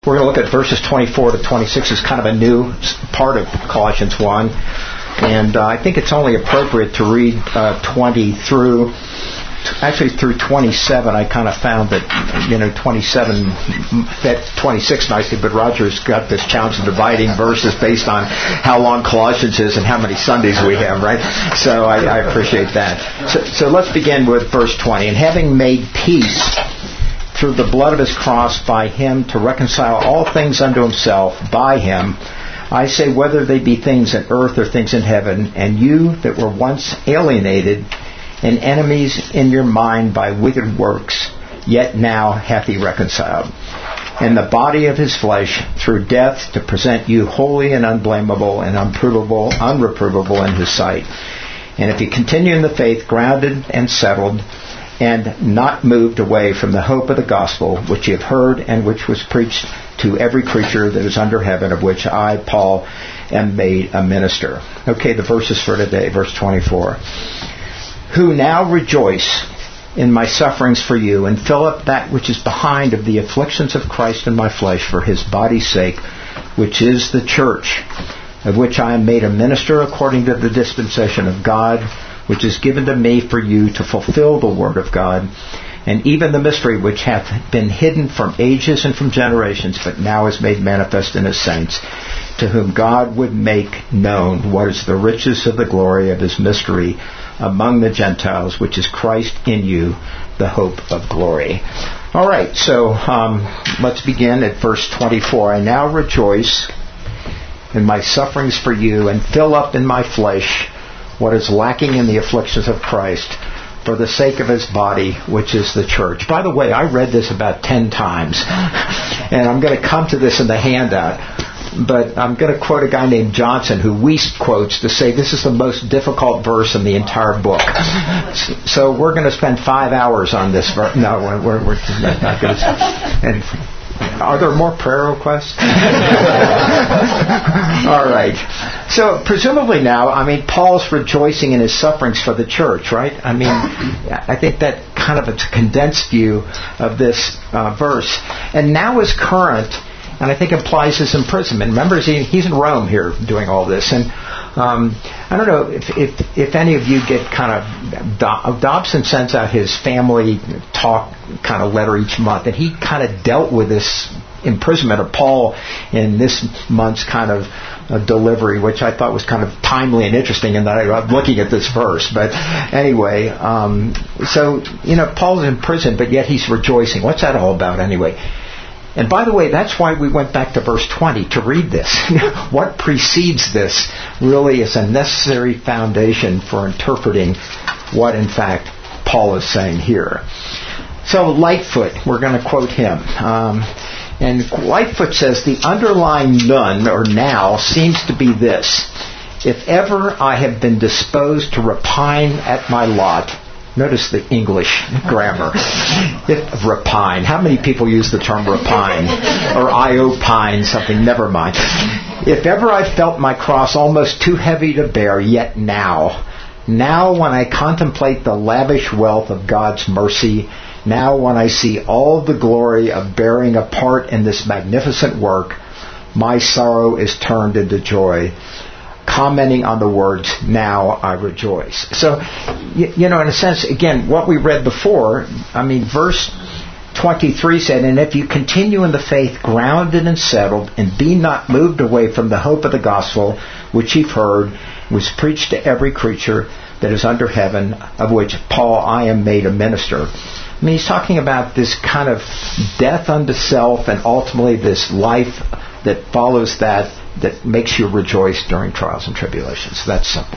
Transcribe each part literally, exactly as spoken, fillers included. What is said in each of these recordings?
we're going to look at verses twenty-four to twenty-six as kind of a new part of Colossians one. And uh, I think it's only appropriate to read uh, twenty through, actually through twenty-seven. I kind of found that, you know, twenty-seven fit twenty-six nicely, but Roger's got this challenge of dividing verses based on how long Colossians is and how many Sundays we have, right? So I, I appreciate that. So, so let's begin with verse twenty. And having made peace through the blood of his cross by him to reconcile all things unto himself by him, I say, whether they be things in earth or things in heaven, and you that were once alienated and enemies in your mind by wicked works, yet now hath he reconciled, in the body of his flesh through death, to present you holy and unblameable and unprovable, unreprovable in his sight. And if you continue in the faith, grounded and settled, and not moved away from the hope of the gospel, which you have heard and which was preached to every creature that is under heaven, of which I, Paul, am made a minister. Okay, the verses for today, verse twenty-four. Who now rejoice in my sufferings for you, and fill up that which is behind of the afflictions of Christ in my flesh for his body's sake, which is the church, of which I am made a minister according to the dispensation of God, which is given to me for you to fulfill the word of God, and even the mystery which hath been hidden from ages and from generations, but now is made manifest in his saints, to whom God would make known what is the riches of the glory of his mystery among the Gentiles, which is Christ in you, the hope of glory. All right, so um, let's begin at verse twenty-four. I now rejoice in my sufferings for you, and fill up in my flesh what is lacking in the afflictions of Christ, for the sake of his body, which is the church. By the way, I read this about ten times, and I'm going to come to this in the handout, but I'm going to quote a guy named Johnson, who Wiest quotes to say this is the most difficult verse in the entire book. So we're going to spend five hours on this verse. No, we're, we're not going to. Are there more prayer requests? All right. So presumably now, I mean, Paul's rejoicing in his sufferings for the church, right? I mean, I think that kind of a condensed view of this uh, verse. And now is current, and I think implies his imprisonment. Remember, he, he's in Rome here doing all this. And um, I don't know if, if if any of you get kind of... Do- Dobson sends out his family talk kind of letter each month, and he kind of dealt with this imprisonment of Paul in this month's kind of uh, delivery, which I thought was kind of timely and interesting, and that I'm looking at this verse. But anyway, um, so, you know, Paul's in prison, but yet he's rejoicing. What's that all about anyway? And by the way, that's why we went back to verse twenty to read this. What precedes this really is a necessary foundation for interpreting what, in fact, Paul is saying here. So Lightfoot, we're going to quote him. Um, and Lightfoot says, the underlying none, or now, seems to be this. If ever I have been disposed to repine at my lot, notice the English grammar. If, repine. How many people use the term repine? Or I opine something, never mind. If ever I felt my cross almost too heavy to bear, yet now, now when I contemplate the lavish wealth of God's mercy, now when I see all the glory of bearing a part in this magnificent work, my sorrow is turned into joy, commenting on the words, now I rejoice. So, you, you know, in a sense, again, what we read before, I mean, verse twenty-three said, and if you continue in the faith, grounded and settled, and be not moved away from the hope of the gospel, which you've heard, was preached to every creature that is under heaven, of which, Paul, I am made a minister. I mean, he's talking about this kind of death unto self, and ultimately this life that follows that, that makes you rejoice during trials and tribulations. That's simple.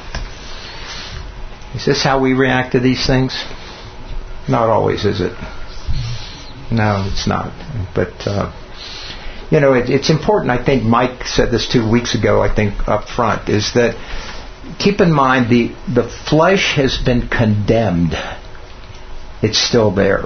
Is this how we react to these things? Not always, is it? No, it's not. But, uh, you know, it, it's important. I think Mike said this two weeks ago, I think, up front, is that keep in mind the, the flesh has been condemned. It's still there.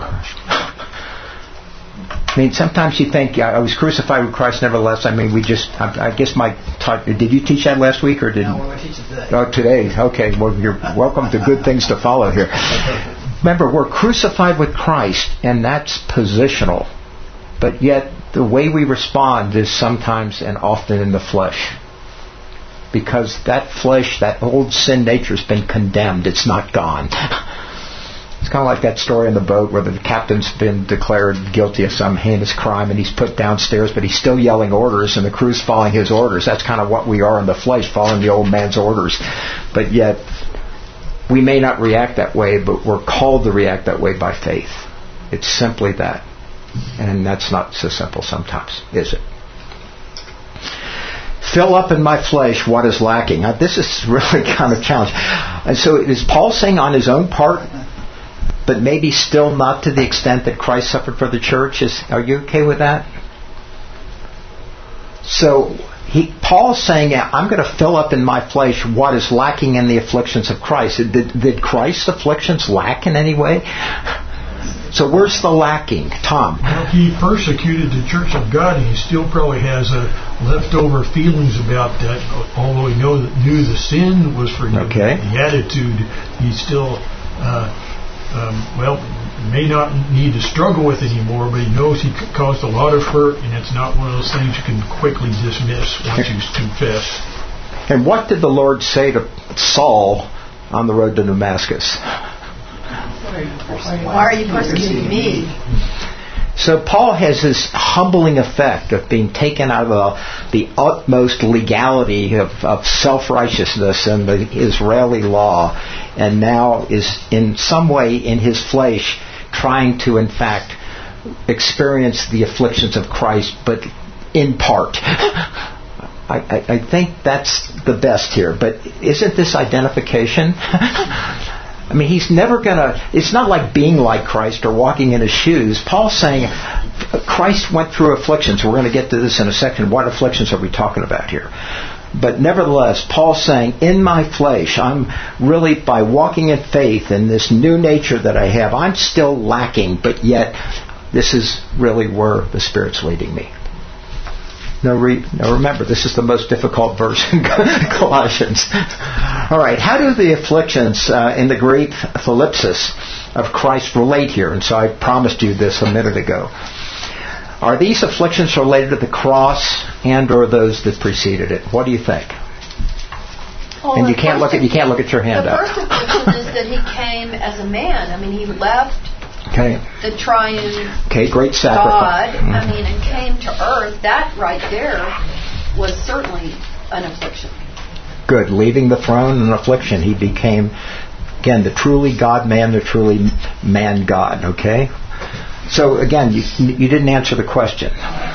I mean, sometimes you think, I was crucified with Christ, nevertheless. I mean, we just, I, I guess Mike taught, did you teach that last week or did No, we're teaching today. Oh, today. Okay, well, you're welcome to good things to follow here. Remember, we're crucified with Christ, and that's positional. But yet, the way we respond is sometimes and often in the flesh. Because that flesh, that old sin nature has been condemned. It's not gone. It's kind of like that story in the boat where the captain's been declared guilty of some heinous crime and he's put downstairs, but he's still yelling orders and the crew's following his orders. That's kind of what we are in the flesh, following the old man's orders. But yet, we may not react that way, but we're called to react that way by faith. It's simply that. And that's not so simple sometimes, is it? Fill up in my flesh what is lacking. Now, this is really kind of challenging. And so is Paul saying on his own part, but maybe still not to the extent that Christ suffered for the church? Is, are you okay with that? So he, Paul's saying, I'm going to fill up in my flesh what is lacking in the afflictions of Christ. Did, did Christ's afflictions lack in any way? So where's the lacking? Tom? Well, he persecuted the church of God, and he still probably has a leftover feelings about that, although he know, knew the sin was forgiven. Okay. The attitude, he still, uh, um, well, may not need to struggle with anymore, but he knows he caused a lot of hurt, and it's not one of those things you can quickly dismiss once you confess. And what did the Lord say to Saul on the road to Damascus? Why are you persecuting me? So Paul has this humbling effect of being taken out of the, the utmost legality of, of self-righteousness and the Israeli law, and now is in some way in his flesh trying to in fact experience the afflictions of Christ, but in part. I, I, I think that's the best here. But isn't this identification? I mean, he's never going to... It's not like being like Christ or walking in his shoes. Paul's saying Christ went through afflictions. We're going to get to this in a second. What afflictions are we talking about here? But nevertheless, Paul's saying, in my flesh, I'm really, by walking in faith in this new nature that I have, I'm still lacking, but yet this is really where the Spirit's leading me. Now, re- now remember, this is the most difficult verse in Colossians. All right, how do the afflictions uh, in the Greek thalipsis of Christ relate here? And so I promised you this a minute ago. Are these afflictions related to the cross and or those that preceded it? What do you think? Well, and you can't look at you can't look at your hand the up. The first affliction is that he came as a man. I mean, he left okay. the triune okay, great sacrifice. God. Mm-hmm. I mean, and came to earth. That right there was certainly an affliction. Good. Leaving the throne, an affliction. He became, again, the truly God-man, the truly man-God. Okay? So, again, you, you didn't answer the question.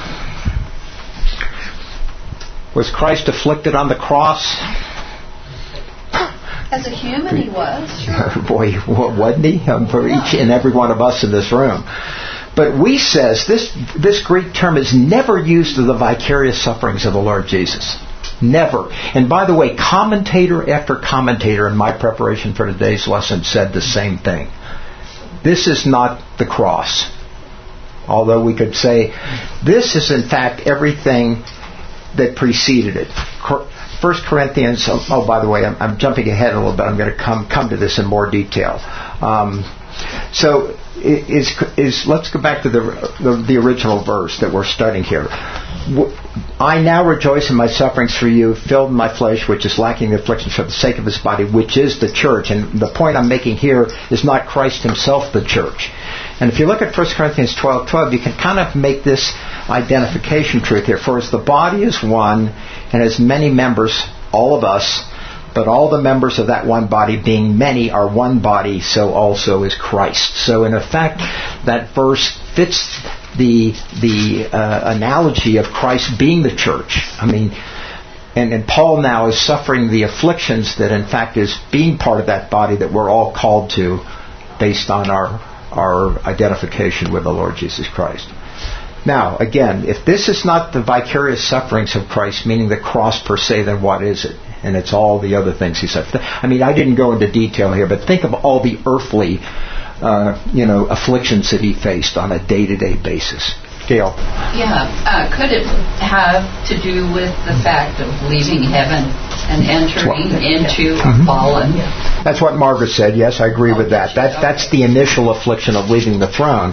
Was Christ afflicted on the cross? As a human, he was, sure. Boy, wasn't he? Um, for each and every one of us in this room. But we says, this, this Greek term is never used of the vicarious sufferings of the Lord Jesus. Never. And by the way, commentator after commentator in my preparation for today's lesson said the same thing. This is not the cross. Although we could say, this is in fact everything that preceded it. First Corinthians, oh, oh by the way, I'm, I'm jumping ahead a little bit. I'm going to come come to this in more detail. Um, so, is is let's go back to the, the the original verse that we're studying here. I now rejoice in my sufferings for you, filled in my flesh, which is lacking the afflictions for the sake of his body, which is the church. And the point I'm making here is not Christ himself, the church. And if you look at First Corinthians twelve twelve, you can kind of make this identification truth here. For as the body is one, and has many members, all of us, but all the members of that one body, being many, are one body, so also is Christ. So in effect, that verse fits the the uh, analogy of Christ being the church. I mean, and, and Paul now is suffering the afflictions that in fact is being part of that body that we're all called to based on our our identification with the Lord Jesus Christ. Now, again, if this is not the vicarious sufferings of Christ, meaning the cross per se, then what is it? And it's all the other things he said. I mean, I didn't go into detail here, but think of all the earthly, uh, you know, afflictions that he faced on a day-to-day basis. Gail? Yeah, uh, could it have to do with the fact of leaving heaven and entering well, into mm-hmm. a fallen? That's what Margaret said. Yes, I agree with that. That that's the initial affliction of leaving the throne.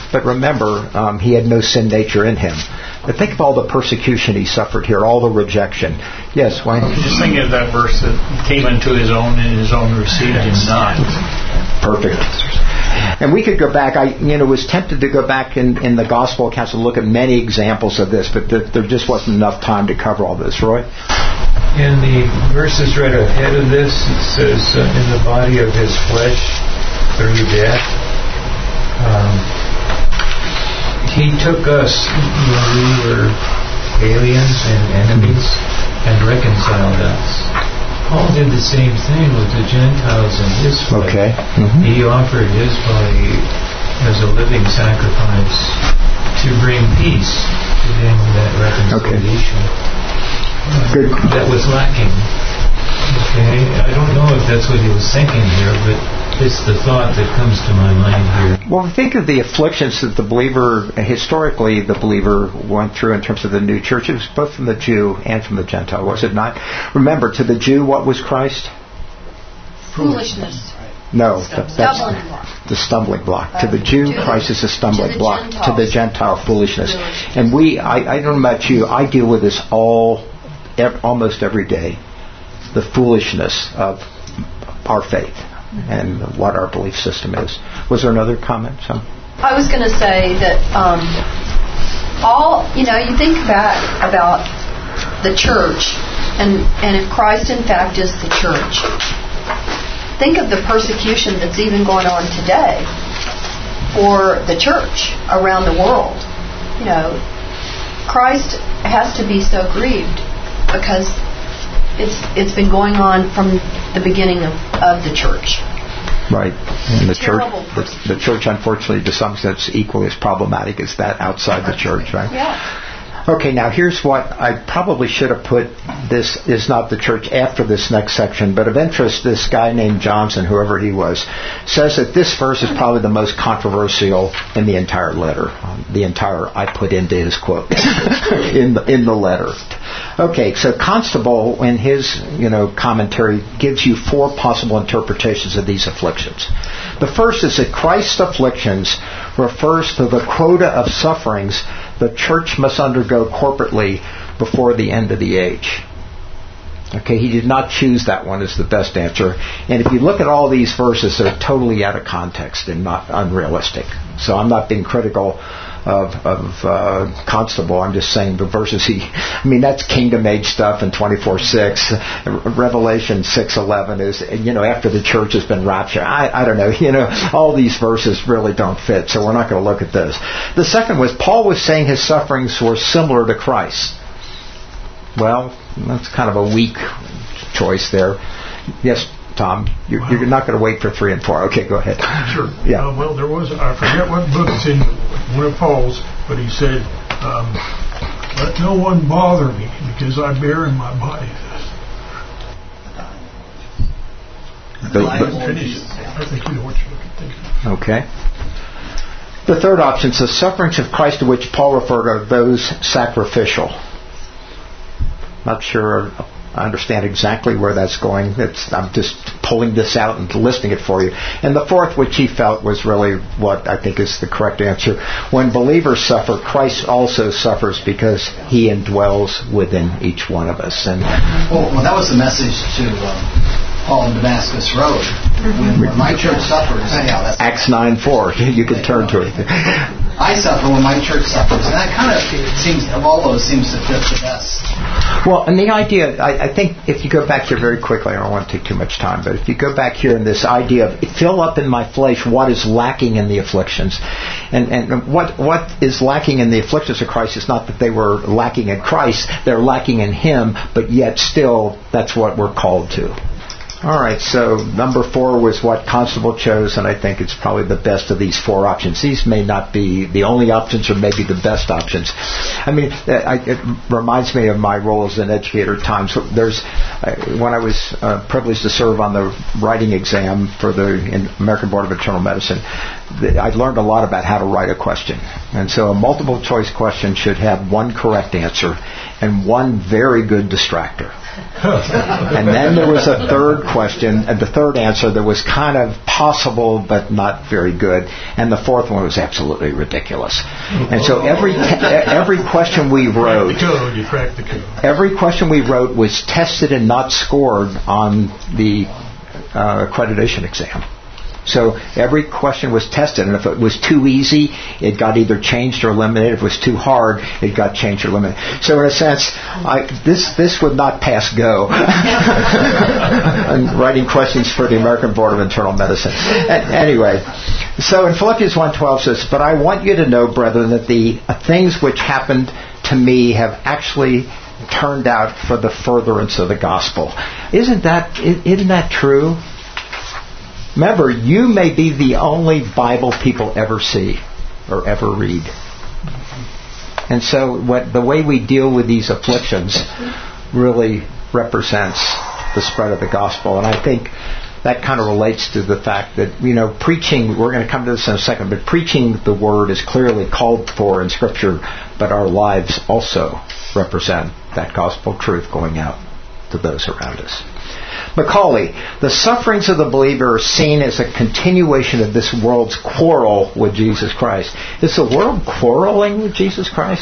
But remember, um, he had no sin nature in him. But think of all the persecution he suffered here, all the rejection. Yes, Wayne? I'm just thinking of that verse that came into his own and his own received him not. Perfect. And we could go back. I, you know, was tempted to go back in, in the gospel accounts and look at many examples of this, but there, there just wasn't enough time to cover all this. Roy? In the verses right ahead of this, it says, uh, in the body of his flesh through death. Um, he took us when we were aliens and enemies and reconciled us. Paul did the same thing with the Gentiles in his flesh. Okay. Mm-hmm. He offered his body as a living sacrifice to bring peace to them, that reconciliation. Okay. Good. That was lacking. Okay, I don't know if that's what he was thinking here, but it's the thought that comes to my mind here. Well, think of the afflictions that the believer, historically, the believer went through in terms of the new church. It was both from the Jew and from the Gentile, was it not? Remember, to the Jew, what was Christ? Foolishness. No, that's Stumbling block. the stumbling block. To the Jew, To Christ is a stumbling to the block. Gentiles. To the Gentile, foolishness. Foolishness. And we, I, I don't know about you, I deal with this all, ev- almost every day. The foolishness of our faith and what our belief system is. Was there another comment? So? I was going to say that um, all, you know, you think back about the church, and, and if Christ in fact is the church, think of the persecution that's even going on today for the church around the world. You know, Christ has to be so grieved because it's it's been going on from the beginning of, of the church. Right. And the church, Terrible the, the church, unfortunately, to some extent, is equally as problematic as that outside the church, right? Yeah. Okay, now here's what I probably should have put. This is not the church after this next section, but of interest, this guy named Johnson, whoever he was, says that this verse is probably the most controversial in the entire letter. Um, the entire, I put into his quote, in the, in the letter. Okay, so Constable, in his you know commentary, gives you four possible interpretations of these afflictions. The first is that Christ's afflictions refers to the quota of sufferings the church must undergo corporately before the end of the age. Okay, he did not choose that one as the best answer. And if you look at all these verses, they're totally out of context and not unrealistic. So I'm not being critical of, of uh, Constable. I'm just saying the verses he... I mean, that's kingdom age stuff in twenty-four six. Revelation six eleven is, you know, after the church has been raptured. I, I don't know. You know, all these verses really don't fit, so we're not going to look at those. The second was Paul was saying his sufferings were similar to Christ. Well, that's kind of a weak choice there. Yes, Tom, you're, Wow. you're not going to wait for three and four. Okay, go ahead. Sure. Yeah. Uh, well, there was, I forget what book it's in, one of Paul's, but he said, um, let no one bother me because I bear in my body this. The- I the- didn't finish it. I think you know what you're looking at. Okay. The third option says sufferings of Christ to which Paul referred are those sacrificial. Not sure I understand exactly where that's going. It's, I'm just pulling this out and listing it for you. And the fourth, which he felt was really what I think is the correct answer. When believers suffer, Christ also suffers because he indwells within each one of us. And Well, well that was the message to um, Paul on Damascus Road. When, when my church suffers, yeah, that's Acts nine four, you can turn to it. I suffer when my church suffers. And that kind of seems, of all those, seems to fit the best. Well, and the idea, I, I think if you go back here very quickly, I don't want to take too much time, but if you go back here in this idea of fill up in my flesh what is lacking in the afflictions. And, and what what is lacking in the afflictions of Christ is not that they were lacking in Christ, they're lacking in Him, but yet still that's what we're called to. All right, so number four was what Constable chose, and I think it's probably the best of these four options. These may not be the only options or maybe the best options. I mean, it reminds me of my role as an educator at times. There's I, when I was uh, privileged to serve on the writing exam for the American Board of Internal Medicine, the, I learned a lot about how to write a question. And so a multiple choice question should have one correct answer and one very good distractor. And then there was a third question, and the third answer that was kind of possible but not very good, and the fourth one was absolutely ridiculous. And so every te- every question we wrote, You cracked the code. every question we wrote was tested and not scored on the uh, accreditation exam. So every question was tested, and if it was too easy, it got either changed or eliminated. If it was too hard, it got changed or eliminated. So in a sense, I, this this would not pass go. I'm writing questions for the American Board of Internal Medicine. A- anyway, so in Philippians one twelve says, "But I want you to know, brethren, that the uh, things which happened to me have actually turned out for the furtherance of the gospel." Isn't that isn't that true? Remember, you may be the only Bible people ever see or ever read. And so what the way we deal with these afflictions really represents the spread of the gospel. And I think that kind of relates to the fact that, you know, preaching, we're going to come to this in a second, but preaching the word is clearly called for in Scripture, but our lives also represent that gospel truth going out to those around us. Macaulay, the sufferings of the believer are seen as a continuation of this world's quarrel with Jesus Christ. Is the world quarreling with Jesus Christ?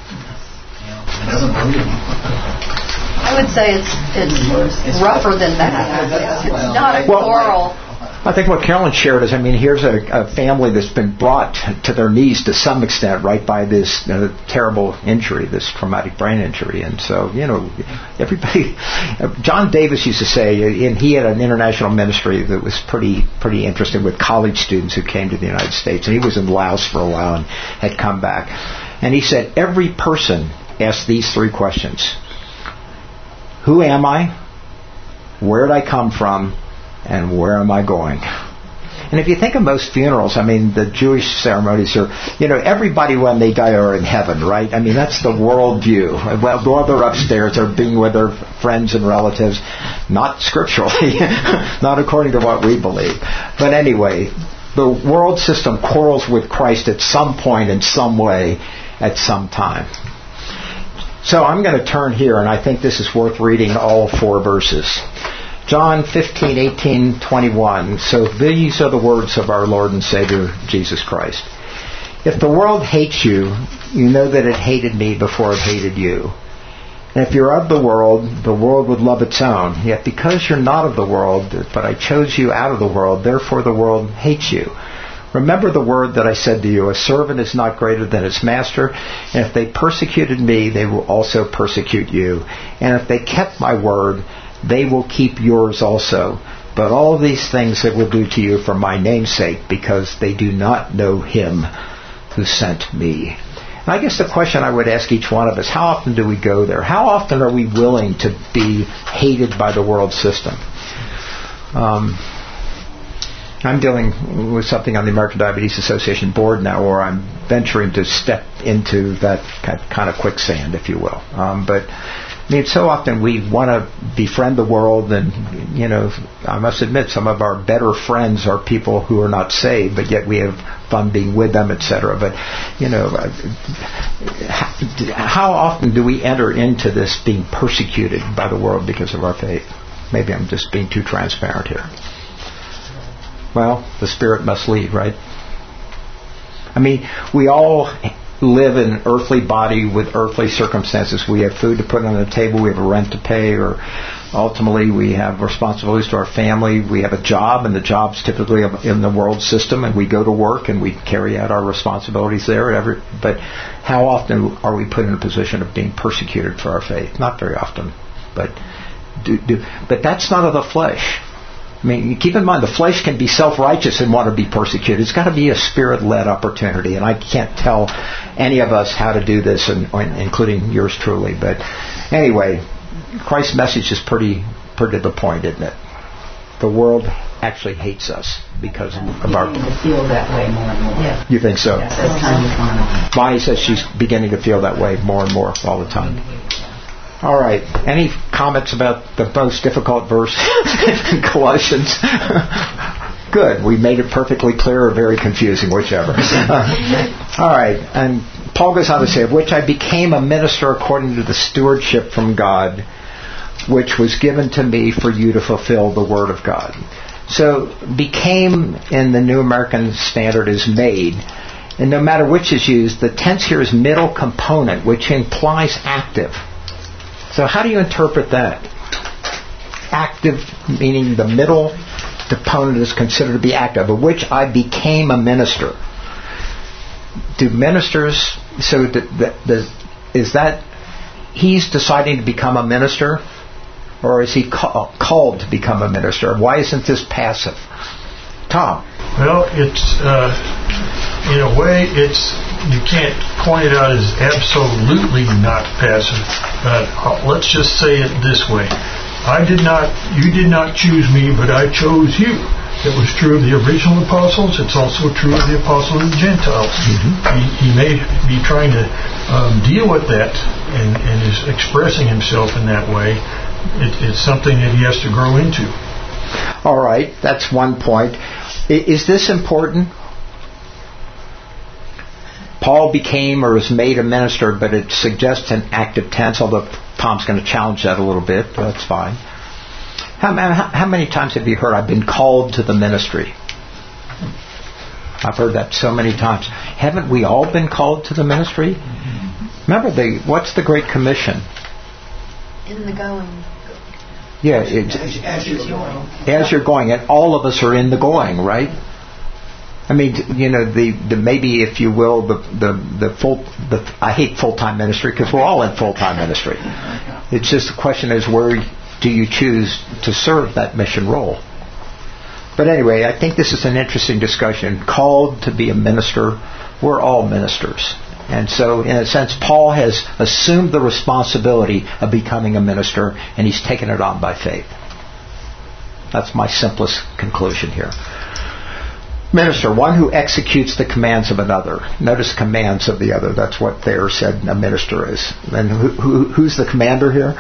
It doesn't believe him. I would say it's it's rougher than that. It's not a Well, quarrel. I think what Carolyn shared is, I mean, here's a, a family that's been brought to their knees to some extent, right, by this uh, terrible injury, this traumatic brain injury. And so, you know, everybody... John Davis used to say, and he had an international ministry that was pretty pretty interesting with college students who came to the United States. And he was in Laos for a while and had come back. And he said, every person asked these three questions. Who am I? Where did I come from? And where am I going? And if you think of most funerals, I mean, the Jewish ceremonies are, you know, everybody when they die are in heaven, right? I mean, that's the world view. Well, while they're upstairs, they're being with their friends and relatives, not scripturally, not according to what we believe. But anyway, the world system quarrels with Christ at some point in some way at some time. So I'm going to turn here, and I think this is worth reading all four verses. John fifteen, eighteen, twenty-one. So these are the words of our Lord and Savior, Jesus Christ. If the world hates you, you know that it hated me before it hated you. And if you're of the world, the world would love its own. Yet because you're not of the world, but I chose you out of the world, therefore the world hates you. Remember the word that I said to you, a servant is not greater than his master, and if they persecuted me, they will also persecute you. And if they kept my word, they will keep yours also. But all these things they will do to you for my name's sake, because they do not know him who sent me. And I guess the question I would ask each one of us, how often do we go there? How often are we willing to be hated by the world system? Um, I'm dealing with something on the American Diabetes Association board now where I'm venturing to step into that kind of quicksand, if you will. Um, but I mean, so often we want to befriend the world, and, you know, I must admit some of our better friends are people who are not saved, but yet we have fun being with them, et cetera. But, you know, how often do we enter into this being persecuted by the world because of our faith? Maybe I'm just being too transparent here. Well, the Spirit must lead, right? I mean, we all live in an earthly body with earthly circumstances. We have food to put on the table. We have a rent to pay, or ultimately we have responsibilities to our family. We have a job, and the job's typically in the world system, and we go to work and we carry out our responsibilities there. But how often are we put in a position of being persecuted for our faith? Not very often. But do, do, but that's not of the flesh. I mean, keep in mind, the flesh can be self-righteous and want to be persecuted. It's got to be a Spirit-led opportunity, and I can't tell any of us how to do this, and, including yours truly. But anyway, Christ's message is pretty, pretty to the point, isn't it? The world actually hates us because I'm of our... beginning to feel that way more and more. Yeah. You think so? Yes, as time has gone on. Bonnie says she's beginning to feel that way more and more all the time. All right. Any comments about the most difficult verse in Colossians? Good. We made it perfectly clear or very confusing, whichever. Uh, all right. And Paul goes on to say, of which I became a minister according to the stewardship from God, which was given to me for you to fulfill the word of God. So became in the New American Standard is made. And no matter which is used, the tense here is middle component, which implies active. So how do you interpret that? Active, meaning the middle component is considered to be active, of which I became a minister. Do ministers, so the, the, the, is that he's deciding to become a minister? Or is he call, called to become a minister? Why isn't this passive? Tom? Well, it's, uh, in a way, it's, you can't point it out as absolutely not passive. But uh, let's just say it this way. I did not, you did not choose me, but I chose you. It was true of the original apostles. It's also true of the apostles of the Gentiles. Mm-hmm. He, he may be trying to um, deal with that and, and is expressing himself in that way. It, it's something that he has to grow into. All right, that's one point. Is this important? Paul became or is made a minister, but it suggests an active tense, although Tom's going to challenge that a little bit. That's fine. How, how, how many times have you heard, I've been called to the ministry? I've heard that so many times. Haven't we all been called to the ministry? Remember, the what's the Great Commission? In the going. Yeah, it's, As, as you're going. as you're going, and all of us are in the going, right? I mean, you know, the, the maybe, if you will, the the the full. The, I hate full-time ministry because we're all in full-time ministry. It's just the question is, where do you choose to serve that mission role? But anyway, I think this is an interesting discussion. Called to be a minister, we're all ministers. And so, in a sense, Paul has assumed the responsibility of becoming a minister, and he's taken it on by faith. That's my simplest conclusion here. Minister, one who executes the commands of another. Notice commands of the other. That's what Thayer said a minister is. And who, who, who's the commander here?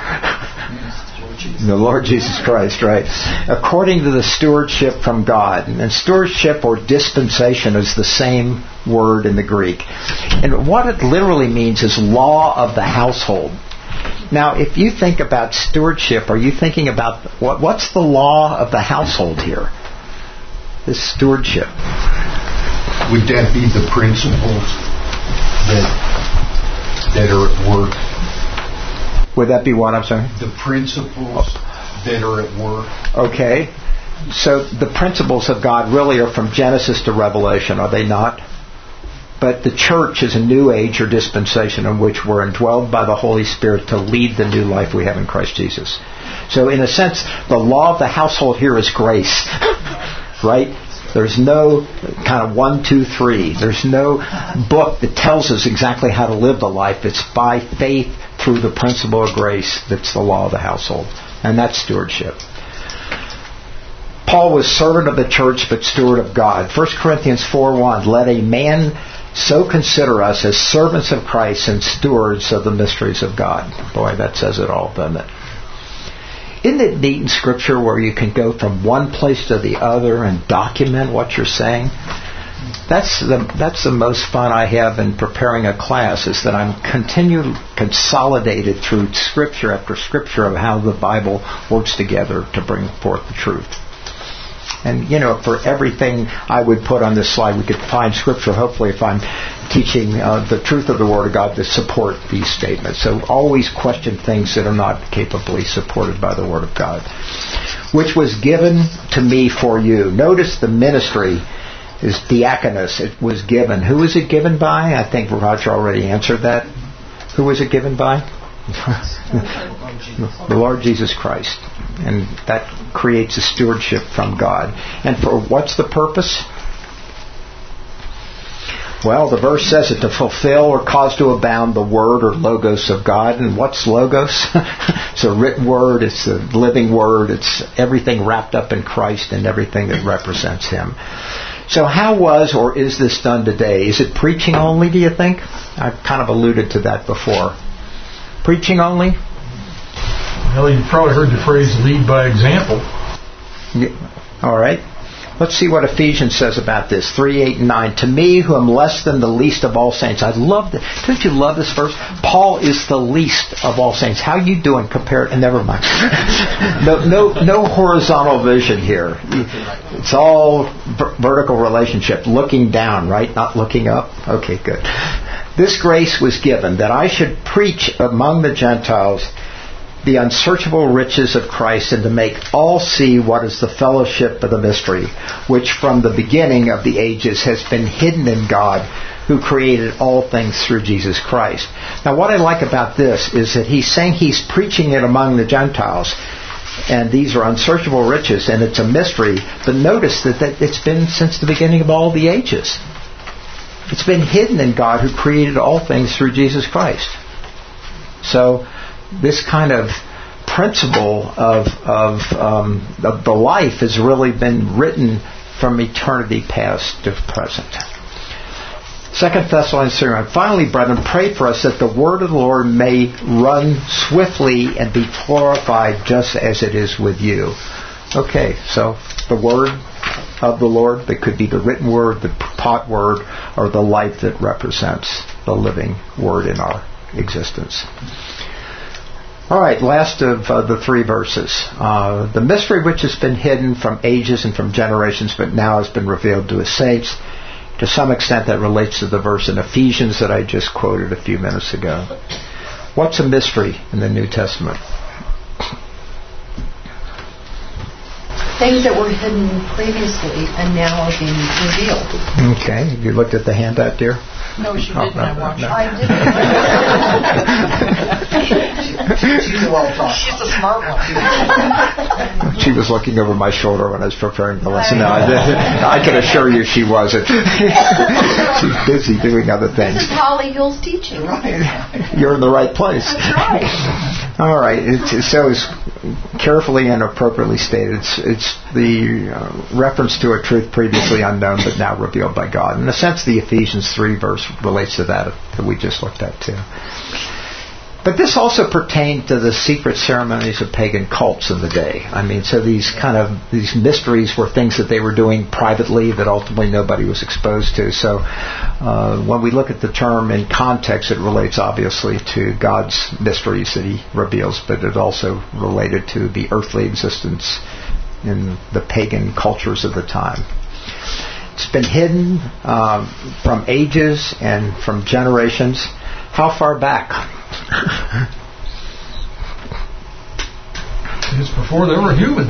The Lord Jesus Christ, right? According to the stewardship from God. And stewardship or dispensation is the same word in the Greek. And what it literally means is law of the household. Now, if you think about stewardship, are you thinking about what, what's the law of the household here? This stewardship. Would that be the principles that that are at work? Would that be what, I'm sorry? The principles that are at work. Okay. So the principles of God really are from Genesis to Revelation, are they not? But the church is a new age or dispensation in which we're indwelled by the Holy Spirit to lead the new life we have in Christ Jesus. So in a sense, the law of the household here is grace. Right? There's no kind of one, two, three. There's no book that tells us exactly how to live the life. It's by faith through the principle of grace that's the law of the household. And that's stewardship. Paul was servant of the church but steward of God. First Corinthians four one, let a man so consider us as servants of Christ and stewards of the mysteries of God. Boy, that says it all, doesn't it? Isn't it neat in Scripture where you can go from one place to the other and document what you're saying? That's the that's the most fun I have in preparing a class, is that I'm continually consolidated through Scripture after Scripture of how the Bible works together to bring forth the truth. And, you know, for everything I would put on this slide, we could find Scripture, hopefully, if I'm teaching uh, the truth of the Word of God to support these statements. So always question things that are not capably supported by the Word of God. Which was given to me for you. Notice the ministry is diakonos. It was given. Who was it given by? I think Roger already answered that. Who was it given by? The Lord Jesus Christ. And that creates a stewardship from God. And for what's the purpose? Well, the verse says it, to fulfill or cause to abound the word or logos of God. And what's logos? It's a written word. It's a living word. It's everything wrapped up in Christ and everything that represents Him. So how was or is this done today? Is it preaching only, do you think? I've kind of alluded to that before. Preaching only? Well, you've probably heard the phrase "lead by example." Yeah. All right. Let's see what Ephesians says about this. three, eight, and nine. To me, who am less than the least of all saints. I love this. Don't you love this verse? Paul is the least of all saints. How you doing compared? And never mind. no, no, no horizontal vision here. It's all v- vertical relationship. Looking down, right? Not looking up. Okay, good. This grace was given that I should preach among the Gentiles the unsearchable riches of Christ, and to make all see what is the fellowship of the mystery, which from the beginning of the ages has been hidden in God, who created all things through Jesus Christ. Now, what I like about this is that he's saying he's preaching it among the Gentiles, and these are unsearchable riches, and it's a mystery, but notice that, that it's been since the beginning of all the ages. It's been hidden in God, who created all things through Jesus Christ. So, this kind of principle of of, um, of the life has really been written from eternity past to present. Second Thessalonians three. Finally, brethren, pray for us that the word of the Lord may run swiftly and be glorified just as it is with you. Okay, so the word of the Lord, that could be the written word, the taught word, or the life that represents the living word in our existence. All right, last of uh, the three verses. Uh, the mystery which has been hidden from ages and from generations, but now has been revealed to his saints. To some extent, that relates to the verse in Ephesians that I just quoted a few minutes ago. What's a mystery in the New Testament? Things that were hidden previously and now are being revealed. Okay. Have you looked at the handout, dear? No, she Oh, didn't. no, I watched no. it. I didn't. She's a well-taught. She's a smart one. She was looking over my shoulder when I was preparing the lesson. No, I, I can assure you she wasn't. She's busy doing other things. This is Holly Hill's teaching. You're in the right place. That's right. All right. It's, so it's carefully and appropriately stated. It's, it's the uh, reference to a truth previously unknown but now revealed by God. In a sense, the Ephesians three verse relates to that that we just looked at too. But this also pertained to the secret ceremonies of pagan cults in the day. I mean, so these kind of these mysteries were things that they were doing privately that ultimately nobody was exposed to. So uh, when we look at the term in context, it relates obviously to God's mysteries that he reveals, but it also related to the earthly existence in the pagan cultures of the time. It's been hidden um, from ages and from generations. How far back? It's before there were humans.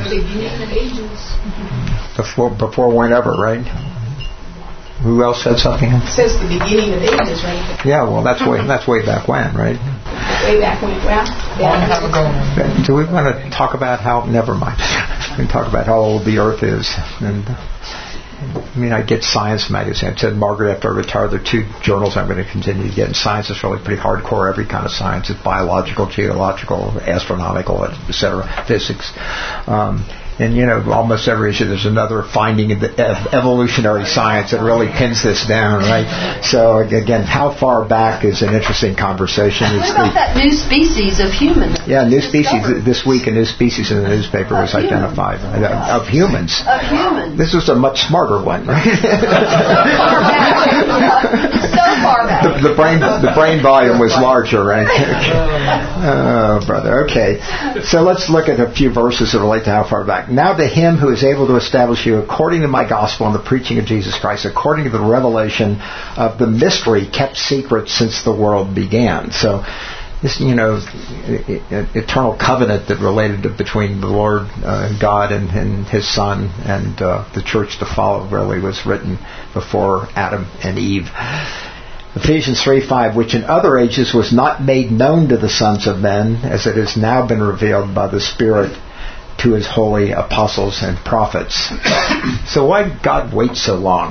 Before, before whenever, right? Who else said something? It says the beginning of ages, right? Yeah, well, that's way that's way back when, right? Way back when. Well, yeah. Do we want to talk about how? Never mind. We can talk about how old the Earth is. And I mean, I get Science magazine. I said, Margaret, after I retire, there are two journals I'm going to continue to get. And science is really pretty hardcore. Every kind of science. It's biological, geological, astronomical, et cetera, physics. Um, and, you know, almost every issue there's another finding in the evolutionary science that really pins this down, right? So, again, how far back is an interesting conversation. What about that new species of human? Yeah, new species. This week, a new species in the newspaper was identified. Uh, of humans. Of humans. This was a much smarter one, right? So far back. The, the brain, the brain volume was larger, right? Oh, brother. Okay. So let's look at a few verses that relate to how far back. Now to him who is able to establish you according to my gospel and the preaching of Jesus Christ, according to the revelation of the mystery kept secret since the world began. So this, you know, eternal covenant that related to, between the Lord uh, God and, and His Son and uh, the church to follow really was written before Adam and Eve. Ephesians three five, which in other ages was not made known to the sons of men, as it has now been revealed by the Spirit to His holy apostles and prophets. So why did God wait so long?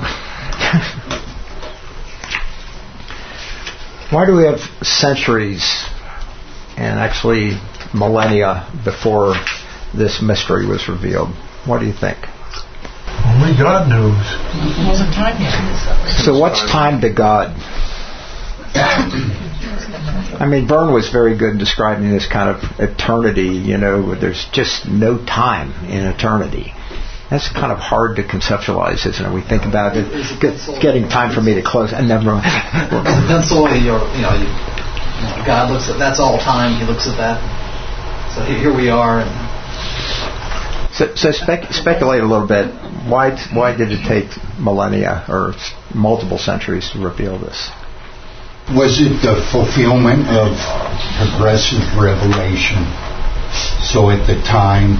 Why do we have centuries and actually millennia before this mystery was revealed? What do you think? Only God knows. It wasn't time yet. So what's time to God? I mean, Verne was very good in describing this kind of eternity, you know, where there's just no time in eternity. That's kind of hard to conceptualize, isn't it? We think about it, get, getting time for me to close, and never mind. The pencil, you're, you know, you, you know, God looks at, that's all time, He looks at that. So here we are. And so so spec, speculate a little bit. Why, why did it take millennia or multiple centuries to reveal this? Was it the fulfillment of progressive revelation? So at the time,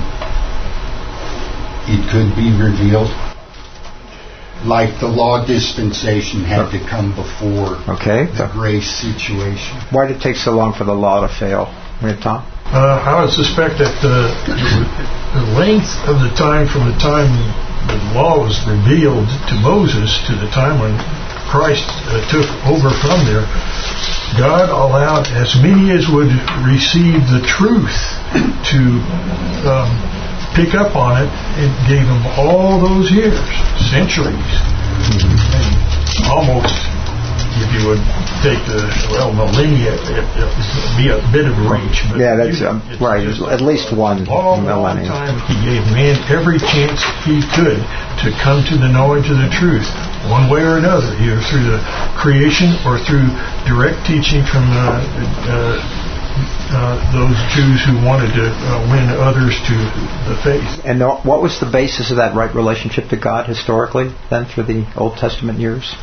it could be revealed? Like the law dispensation had to come before okay. the grace situation. Why did it take so long for the law to fail? Tom? Uh, I would suspect that the, the length of the time from the time the law was revealed to Moses to the time when Christ uh, took over from there, God allowed as many as would receive the truth to um, pick up on it, and gave them all those years, centuries, and almost, if you would take the, well, millennia, it, it would be a bit of a reach. But yeah, that's you, um, right, at least one long, millennium. Long time He gave man every chance he could to come to the knowledge of the truth, one way or another, either through the creation or through direct teaching from uh, uh, uh, those Jews who wanted to uh, win others to the faith. And what was the basis of that right relationship to God historically, then, through the Old Testament years?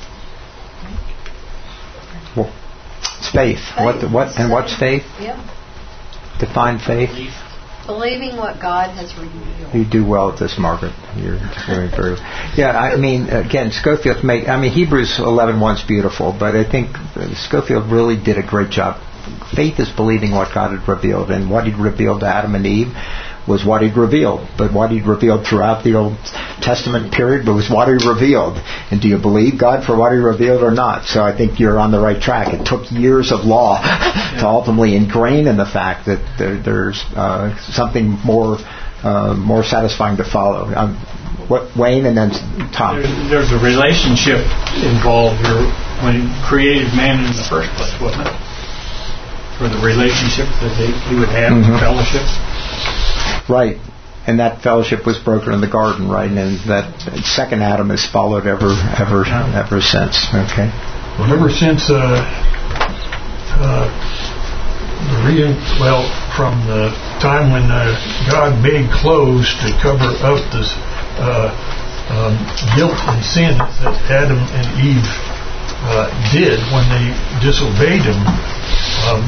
Well, it's faith. faith. What? The, what? And what's faith? Yeah. Define faith. Believing what God has revealed. You do well at this, Margaret. You're very, very. Yeah, I mean, again, Scofield make. I mean, Hebrews eleven one is beautiful, but I think Scofield really did a great job. Faith is believing what God had revealed, and what He'd revealed to Adam and Eve was what He'd revealed. But what He'd revealed throughout the Old Testament period was what He revealed. And do you believe God for what He revealed or not? So I think you're on the right track. It took years of law to ultimately ingrain in the fact that there, there's uh, something more uh, more satisfying to follow. Um, what, Wayne and then Tom. There's, there's a relationship involved here when He created man in the first place, wasn't it? For the relationship that they, he would have, mm-hmm. fellowship. Right. And that fellowship was broken in the garden, right? And that second Adam has followed ever ever, ever since. Okay. Well, ever since, uh, uh, reading, well, from the time when uh, God made clothes to cover up this uh, um, guilt and sin that Adam and Eve uh, did when they disobeyed Him, um,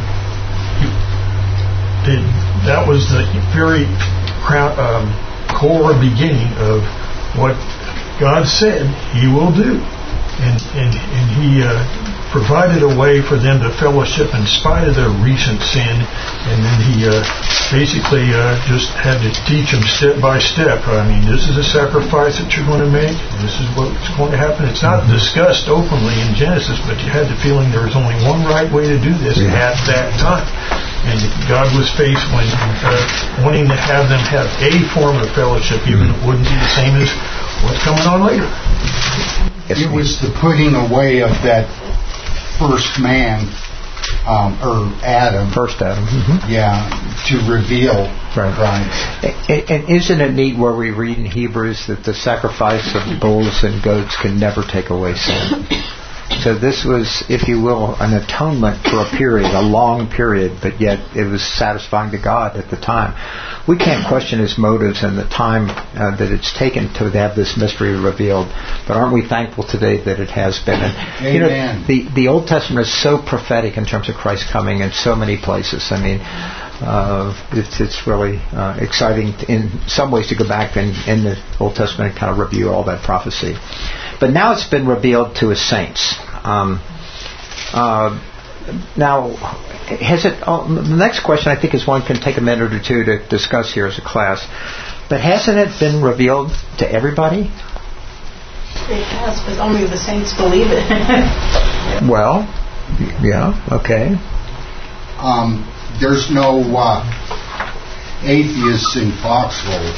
It, that was the very crown, um, core beginning of what God said He will do, and and, and He uh, provided a way for them to fellowship in spite of their recent sin, and then He uh, basically uh, just had to teach them step by step. I mean, this is a sacrifice that you're going to make. This is what's going to happen. It's not discussed openly in Genesis, but you had the feeling there was only one right way to do this yeah. at that time. And God was faced when uh, wanting to have them have a form of fellowship, even it wouldn't be the same as what's coming on later. It was the putting away of that first man, um, or Adam. First Adam. Mm-hmm. Yeah, to reveal right. Christ. And, and isn't it neat where we read in Hebrews that the sacrifice of bulls and goats can never take away sin? So this was, if you will, an atonement for a period, a long period, but yet it was satisfying to God at the time. We can't question His motives and the time uh, that it's taken to have this mystery revealed, but aren't we thankful today that it has been? And, Amen. You know, the, the Old Testament is so prophetic in terms of Christ coming in so many places. I mean, uh, it's, it's really uh, exciting to, in some ways to go back and in the Old Testament and kind of review all that prophecy. But now it's been revealed to His saints. Um, uh, now, has it? Oh, the next question I think is one can take a minute or two to discuss here as a class. But hasn't it been revealed to everybody? It has, but only the saints believe it. Well, yeah, okay. Um, there's no uh, atheists in Foxhole.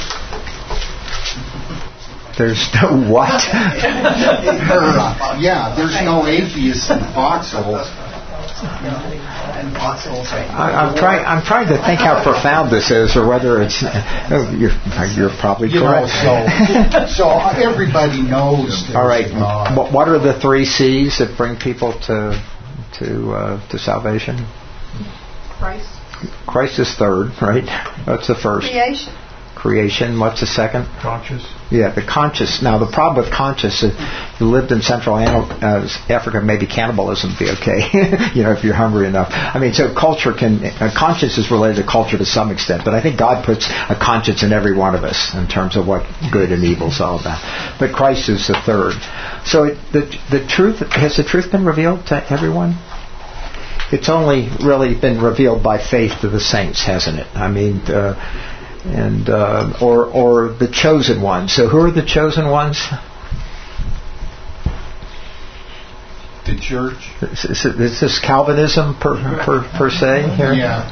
There's no what? or, uh, yeah, there's no atheists in Foxhole. You know, and foxholes. Right? I, I'm trying. I'm trying to think how profound this is, or whether it's. Oh, you're, you're probably you correct. Know, so, so everybody knows. All right. God. What, what are the three C's that bring people to to uh, to salvation? Christ. Christ is third, right? That's the first. Creation. Creation. What's the second? Conscious. Yeah, the conscious. Now, the problem with conscious is you lived in Central uh, Africa, maybe cannibalism would be okay, you know, if you're hungry enough. I mean, so culture can, uh, conscience is related to culture to some extent, but I think God puts a conscience in every one of us in terms of what good and evil is all about. But Christ is the third. So it, the the truth, has the truth been revealed to everyone? It's only really been revealed by faith to the saints, hasn't it? I mean, uh, and uh, or or the chosen ones. So who are the chosen ones? The church. Is, is this Calvinism per per, per se here? Yeah.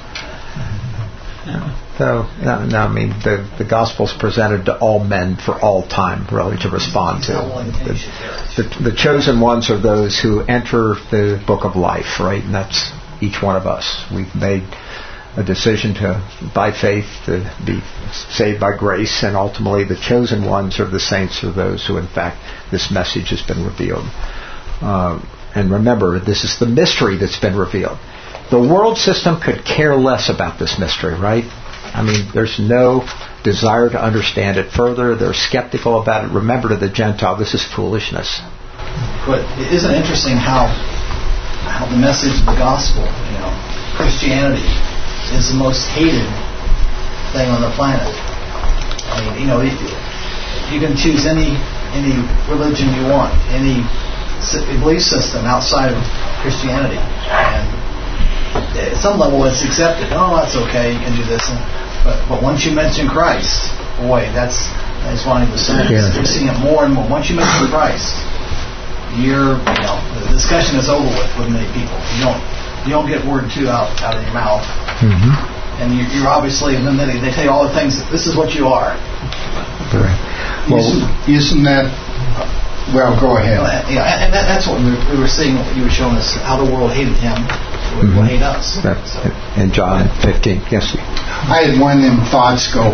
So no, no, I mean the the gospel's presented to all men for all time, really, to respond to. The, the, the chosen ones are those who enter the book of life, right? And that's each one of us. We've made a decision to, by faith, to be saved by grace, and ultimately the chosen ones are the saints, are those who, in fact, this message has been revealed. Uh, and remember, this is the mystery that's been revealed. The world system could care less about this mystery, right? I mean, there's no desire to understand it further. They're skeptical about it. Remember, to the Gentile, this is foolishness. But isn't it interesting how how the message of the gospel, you know, Christianity, is the most hated thing on the planet. I mean, you know, you, you can choose any any religion you want, any belief system outside of Christianity, and at some level it's accepted. Oh, that's okay, you can do this. And, but but once you mention Christ, boy, that's that's what he was saying. Yeah. You're seeing it more and more. Once you mention Christ, you're, you know, the discussion is over with with many people. You don't you don't get word two out out of your mouth. Mm-hmm. And you, you're obviously, and then they, they tell you all the things. This is what you are. Right. Well, isn't, isn't that? Well, go ahead. Yeah, and that, that's what we were, we were seeing. What you were showing us, how the world hated him, so mm-hmm. will hate us. Right. So. In John fifteen, yes. I had one of them thoughts go.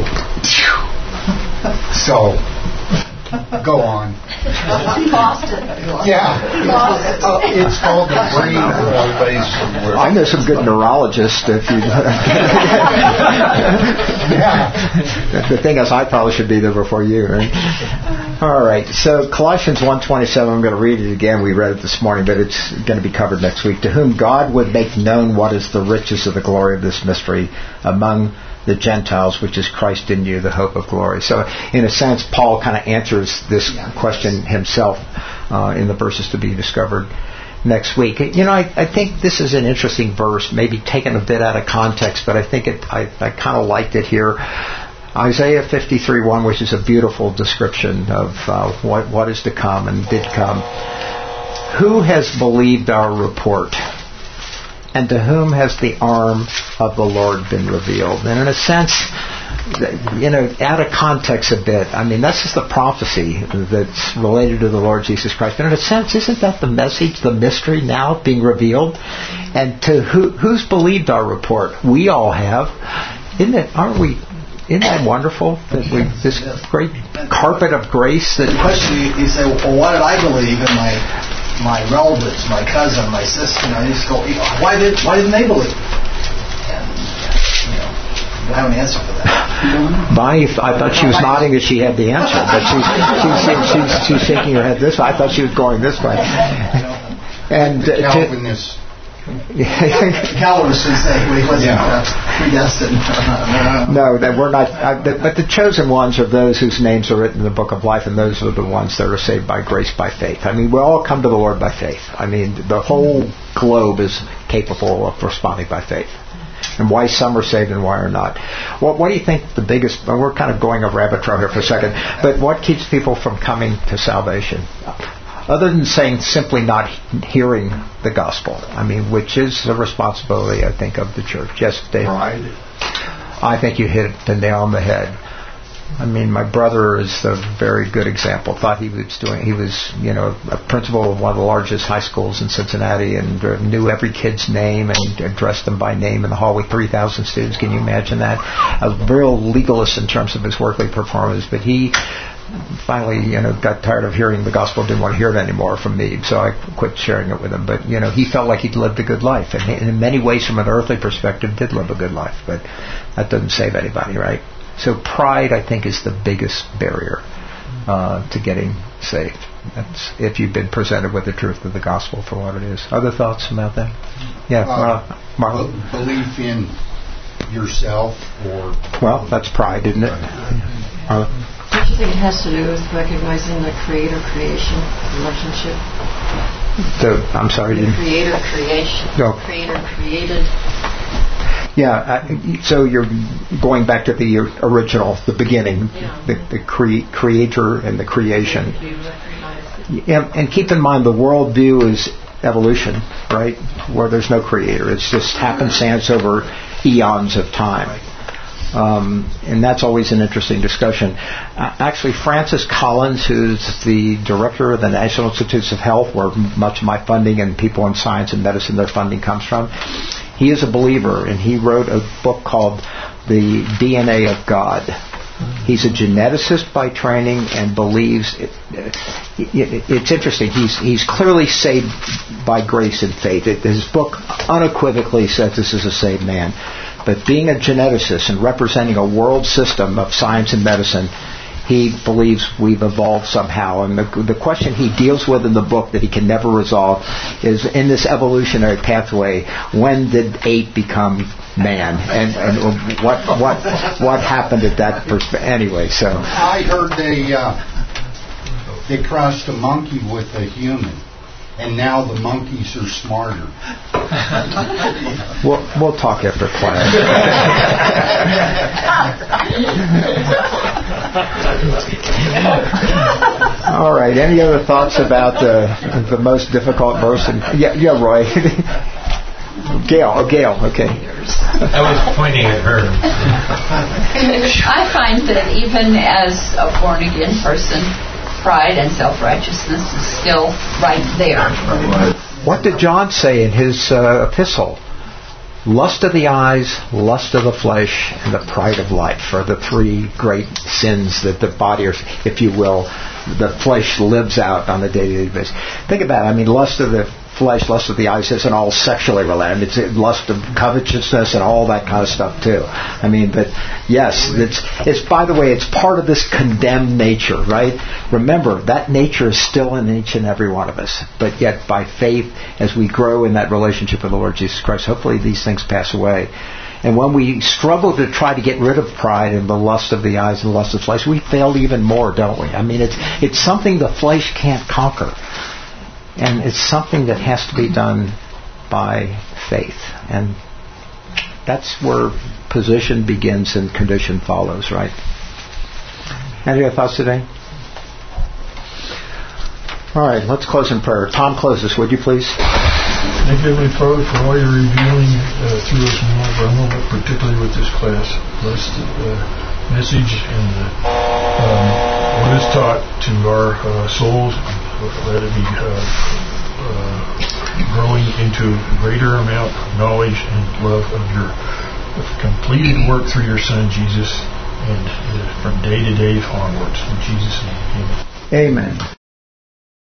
So, go on. Boston. Yeah. Uh, it's called the brain. I know some good neurologists. If you. Yeah. The thing is, I probably should be there before you. Right? All right. So Colossians one twenty-seven. I'm going to read it again. We read it this morning, but it's going to be covered next week. To whom God would make known what is the riches of the glory of this mystery among the Gentiles, which is Christ in you, the hope of glory. So, in a sense, Paul kind of answers this question himself uh, in the verses to be discovered next week. You know, I, I think this is an interesting verse, maybe taken a bit out of context, but I think it, I, I kind of liked it here. Isaiah fifty-three one, which is a beautiful description of uh, what, what is to come and did come. Who has believed our report? And to whom has the arm of the Lord been revealed? And in a sense, you know, out of context a bit, I mean, that's just the prophecy that's related to the Lord Jesus Christ. But in a sense, isn't that the message, the mystery now being revealed? And to who, who's believed our report? We all have. Isn't it, aren't we, isn't that wonderful? That we, this great carpet of grace that... The question, you, you say, well, what did I believe in my... my relatives, my cousin, my sister, you know, you just go, why did why didn't they believe? And you know, you have an answer for that. Bonnie, I thought she was nodding that she had the answer, but she's she's she's, she's shaking her head this way. I thought she was going this way. And uh, Calvinists. Calvinists would say he wasn't uh, predestined. No, that we're not. Uh, the, but the chosen ones are those whose names are written in the book of life, and those are the ones that are saved by grace, by faith. I mean, we all come to the Lord by faith. I mean, the whole globe is capable of responding by faith. And why some are saved and why are not. What, what do you think the biggest... Well, we're kind of going a rabbit trail here for a second, but what keeps people from coming to salvation? Other than saying simply not hearing the gospel. I mean, which is the responsibility, I think, of the church. Yes, Dave? Pride. I think you hit the nail on the head. I mean, my brother is a very good example. Thought he was doing, he was, you know, a principal of one of the largest high schools in Cincinnati, and uh, knew every kid's name and addressed them by name in the hall with three thousand students. Can you imagine that? A real legalist in terms of his worldly performance, but he finally, you know, got tired of hearing the gospel, didn't want to hear it anymore from me, so I quit sharing it with him. But, you know, he felt like he'd lived a good life, and in many ways, from an earthly perspective, did live a good life, but that doesn't save anybody, right? So pride, I think, is the biggest barrier uh, to getting saved. That's if you've been presented with the truth of the gospel for what it is. Other thoughts about that? Yeah, uh, Marlon? B- belief in yourself, or... Well, that's pride, isn't it? Uh, Don't you think it has to do with recognizing the creator-creation relationship? the, I'm sorry, The didn't... creator-creation. No. Creator-created. Yeah, uh, so you're going back to the original, the beginning, Yeah. the, the cre- creator and the creation. Yeah, and keep in mind the worldview is evolution, right? Where there's no creator. It's just happenstance over eons of time. Um, and that's always an interesting discussion. Uh, actually, Francis Collins, who's the director of the National Institutes of Health, where much of my funding and people in science and medicine, their funding comes from, he is a believer, and he wrote a book called The D N A of God. He's a geneticist by training and believes it, it, it's interesting. He's he's clearly saved by grace and faith. It, his book unequivocally says this is a saved man. But being a geneticist and representing a world system of science and medicine, he believes we've evolved somehow. And the, the question he deals with in the book that he can never resolve is, in this evolutionary pathway, when did ape become man? And, and what what what happened at that perspective? Anyway, so... I heard they, uh, they crossed a monkey with a human. And now the monkeys are smarter. We'll, we'll talk after class. All right. Any other thoughts about the the most difficult verse? In, yeah, yeah, Roy. Gail. Oh, Gail. Okay. I was pointing at her. I find that even as a born again person, pride and self-righteousness is still right there. What did John say in his uh, epistle? Lust of the eyes, lust of the flesh, and the pride of life are the three great sins that the body, or if you will, the flesh lives out on a daily basis. Think about it. I mean, lust of the flesh, lust of the eyes isn't all sexually related. It's lust of covetousness and all that kind of stuff too. I mean, but yes, it's it's by the way, it's part of this condemned nature, right? Remember, that nature is still in each and every one of us. But yet, by faith, as we grow in that relationship with the Lord Jesus Christ, hopefully these things pass away. And when we struggle to try to get rid of pride and the lust of the eyes and the lust of the flesh, we fail even more, don't we? I mean, it's it's something the flesh can't conquer. And it's something that has to be done by faith. And that's where position begins and condition follows, right? Any other thoughts today? All right, let's close in prayer. Tom, close us, would you please? Thank you, Heavenly Father, for all you're revealing uh, through us moment by moment, particularly with this class. Bless the uh, message and the, um, what is taught to our uh, souls. Let it be uh, uh, growing into a greater amount of knowledge and love of your completed work through your Son, Jesus, and uh, from day to day onwards. In Jesus' name, amen. Amen.